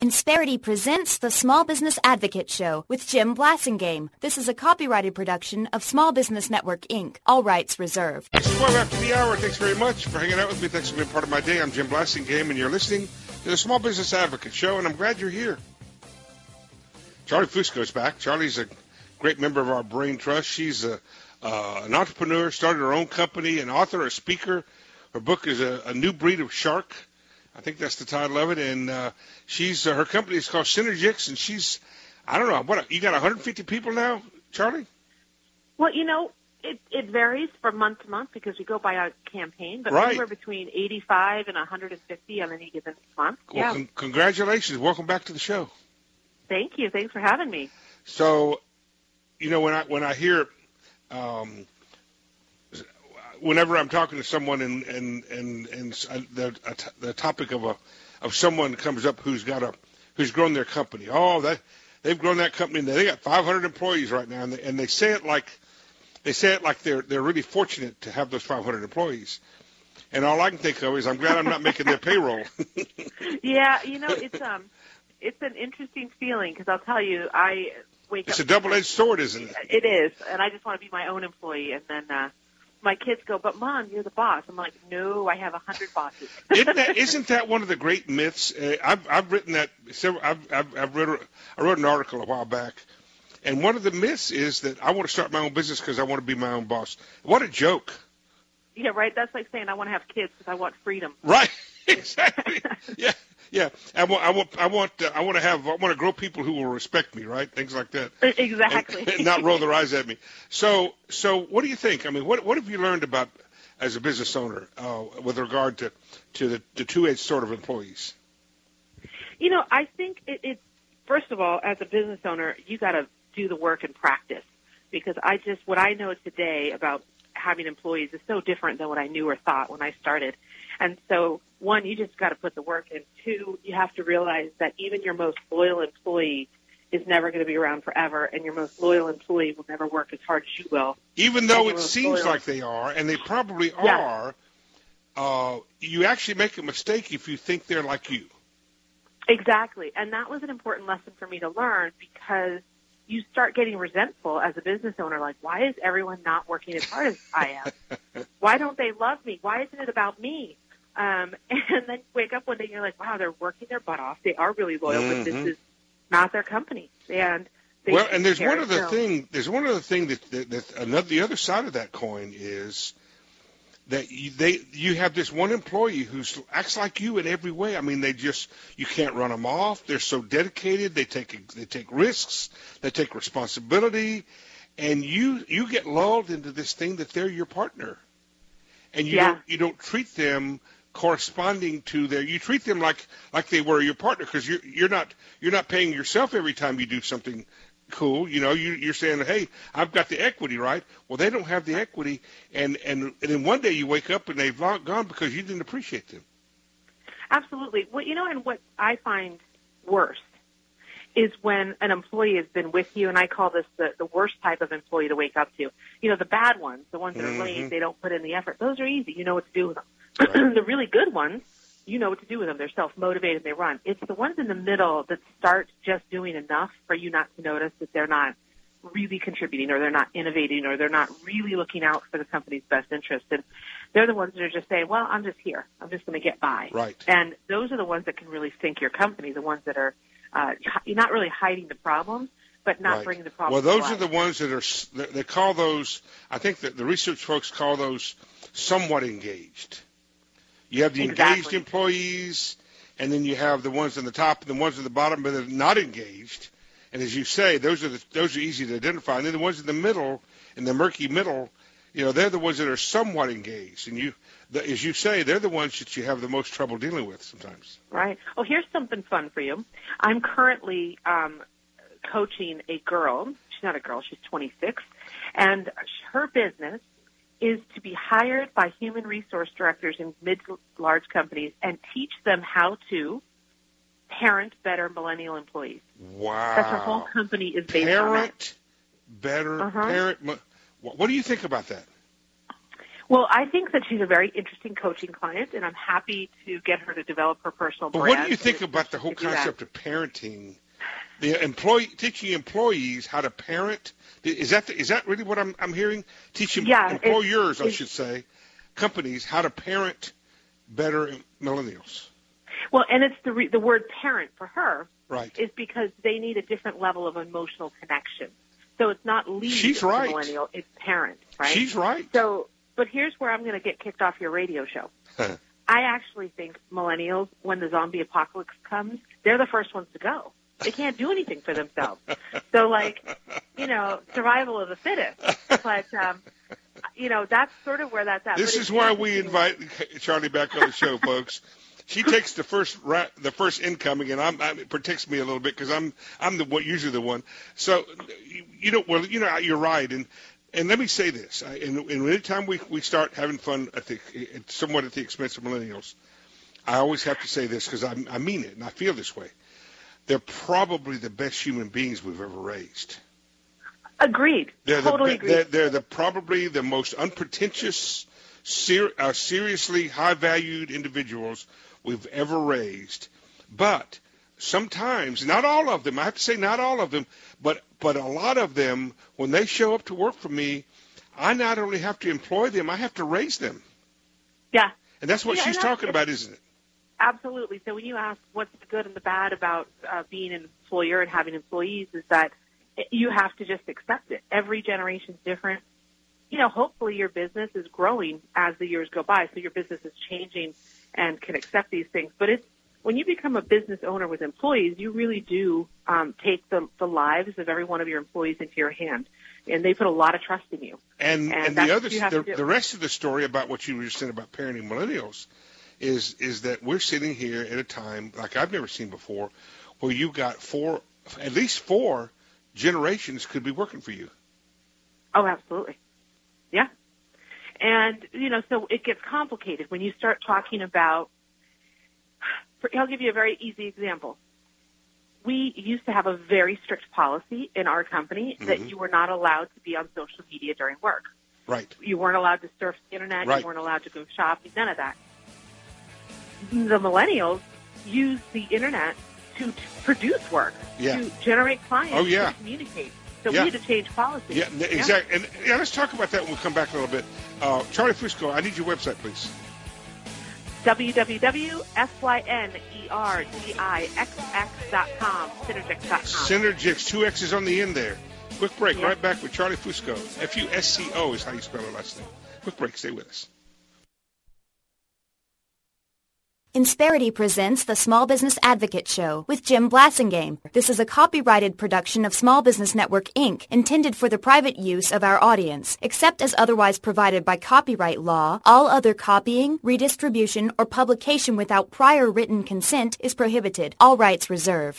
Insperity presents the Small Business Advocate Show with Jim Blasingame. This is a copyrighted production of Small Business Network, Inc. All rights reserved. It's 12 after the hour. Thanks very much for hanging out with me. Thanks for being part of my day. I'm Jim Blasingame, and you're listening to the Small Business Advocate Show, and I'm glad you're here. Charlie Fusco's back. Charlie's a great member of our Brain Trust. She's an entrepreneur, started her own company, an author, a speaker. Her book is a New Breed of Shark. I think that's the title of it, and her company is called Synergix, and she's, I don't know, you got 150 people now, Charlie? Well, it varies from month to month because we go by a campaign, but right. anywhere between 85 and 150 on any given month. Well, yeah. Congratulations. Welcome back to the show. Thank you. Thanks for having me. So, when I hear whenever I'm talking to someone and the topic of someone comes up who's grown their company. Oh, they've grown that company and they got 500 employees right now, and they say it like they're really fortunate to have those 500 employees. And all I can think of is I'm glad I'm not making their payroll. Yeah, it's an interesting feeling because I'll tell you, I wake up. It's a double-edged sword, isn't it? It is, and I just want to be my own employee, and then. My kids go, but Mom, you're the boss. I'm like, no, I have 100 bosses. Isn't that one of the great myths? I've written that. I wrote an article a while back, and one of the myths is that I want to start my own business because I want to be my own boss. What a joke! Yeah, right. That's like saying I want to have kids because I want freedom. Right. Exactly. Yeah. Yeah, I want to grow people who will respect me, right? Things like that. Exactly. And not roll their eyes at me. So what do you think? I mean, what have you learned about as a business owner with regard to the two-edged sort of employees? I think it first of all, as a business owner, you got to do the work and practice because what I know today about having employees is so different than what I knew or thought when I started. And so, one, you just got to put the work in. Two, you have to realize that even your most loyal employee is never going to be around forever, and your most loyal employee will never work as hard as you will. Even though it seems like they are, and they probably are, you actually make a mistake if you think they're like you. Exactly. And that was an important lesson for me to learn because you start getting resentful as a business owner, like, why is everyone not working as hard as I am? Why don't they love me? Why isn't it about me? And then wake up one day and you're like, wow, they're working their butt off. They are really loyal, but this is not their company. And there's one other thing. There's one other thing that the other side of that coin is that you have this one employee who acts like you in every way. I mean, you can't run them off. They're so dedicated. They take risks. They take responsibility, and you get lulled into this thing that they're your partner, and you don't treat them corresponding to you treat them like they were your partner because you're not paying yourself every time you do something cool. You're saying, hey, I've got the equity, right? Well, they don't have the equity, and then one day you wake up and they've gone because you didn't appreciate them. Absolutely. Well, and what I find worse is when an employee has been with you, and I call this the worst type of employee to wake up to. The bad ones, the ones that are late, they don't put in the effort. Those are easy. You know what to do with them. Right. The really good ones, you know what to do with them. They're self-motivated. They run. It's the ones in the middle that start just doing enough for you not to notice that they're not really contributing or they're not innovating or they're not really looking out for the company's best interest. And they're the ones that are just saying, well, I'm just here. I'm just going to get by. Right. And those are the ones that can really sink your company, the ones that are you're not really hiding the problems, but not bringing the problem to life. Well, those are the ones that they call those, I think that the research folks call those somewhat engaged. You have the engaged employees, and then you have the ones on the top and the ones at the bottom that are not engaged. And as you say, those are easy to identify. And then the ones in the middle, in the murky middle, they're the ones that are somewhat engaged. And as you say, they're the ones that you have the most trouble dealing with sometimes. Right. Well, here's something fun for you. I'm currently coaching a girl. She's not a girl. She's 26. And her business is to be hired by human resource directors in mid to large companies and teach them how to parent better millennial employees. Wow. That's her whole company is based on that. Parent. What do you think about that? Well, I think that she's a very interesting coaching client, and I'm happy to get her to develop her personal brand. But what do you think about the whole concept of parenting? Teaching employees how to parent. Is that really what I'm hearing? Teaching employers, I should say, companies how to parent better millennials. Well, and it's the word parent for her right. is because they need a different level of emotional connection. So it's not lead She's right. millennial, it's parent, right? She's right. So, but here's where I'm going to get kicked off your radio show. I actually think millennials, when the zombie apocalypse comes, they're the first ones to go. They can't do anything for themselves. So, survival of the fittest. But, that's sort of where that's at. This is why we invite Charlie back on the show, folks. She takes the first incoming, and it protects me a little bit because I'm usually the one. So, you're right, and let me say this. And anytime we start having fun somewhat at the expense of millennials, I always have to say this because I mean it and I feel this way. They're probably the best human beings we've ever raised. Agreed. Totally agreed. They're probably the most unpretentious, seriously high-valued individuals we've ever raised. But sometimes, not all of them, I have to say not all of them, but a lot of them, when they show up to work for me, I not only have to employ them, I have to raise them. Yeah. And that's what she's talking about, isn't it? Absolutely. So when you ask what's the good and the bad about being an employer and having employees is that you have to just accept it. Every generation's different. Hopefully your business is growing as the years go by, so your business is changing and can accept these things. But when you become a business owner with employees, you really do take the lives of every one of your employees into your hand, and they put a lot of trust in you. And the rest of the story about what you were just saying about parenting millennials is that we're sitting here at a time like I've never seen before, where you got at least four generations could be working for you. Oh, absolutely. Yeah. And, so it gets complicated when you start talking about, I'll give you a very easy example. We used to have a very strict policy in our company that you were not allowed to be on social media during work. Right. You weren't allowed to surf the internet. Right. You weren't allowed to go shopping, none of that. The millennials use the internet to produce work, to generate clients, to communicate. So we need to change policy. Yeah, exactly. And let's talk about that when we come back a little bit. Charlie Fusco, I need your website, please. www.synergixx.com, Synergix.com. Synergix, 2 X's on the end there. Quick break, right back with Charlie Fusco. Fusco is how you spell her last name. Quick break, stay with us. Insperity presents the Small Business Advocate Show with Jim Blasingame. This is a copyrighted production of Small Business Network, Inc., intended for the private use of our audience. Except as otherwise provided by copyright law, all other copying, redistribution, or publication without prior written consent is prohibited. All rights reserved.